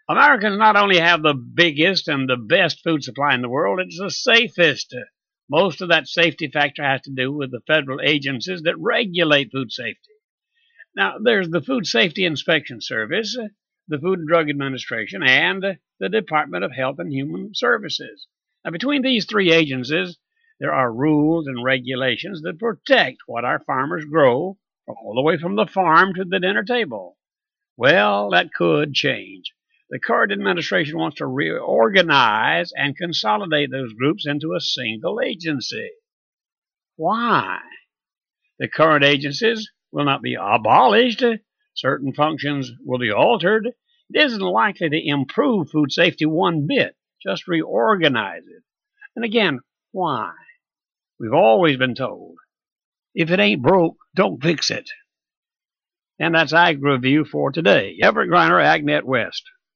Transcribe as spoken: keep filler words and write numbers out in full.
Americans not only have the biggest and the best food supply in the world, it's the safest. Most of that safety factor has to do with the federal agencies that regulate food safety. Now, there's the Food Safety Inspection Service, the Food and Drug Administration, and the Department of Health and Human Services. Now, between these three agencies, there are rules and regulations that protect what our farmers grow all the way from the farm to the dinner table. Well, that could change. The current administration wants to reorganize and consolidate those groups into a single agency. Why? The current agencies will not be abolished. Certain functions will be altered. It isn't likely to improve food safety one bit, just reorganize it. And again, why? We've always been told, if it ain't broke, don't fix it. And that's Ag Review for today. Everett Griner, AgNet West.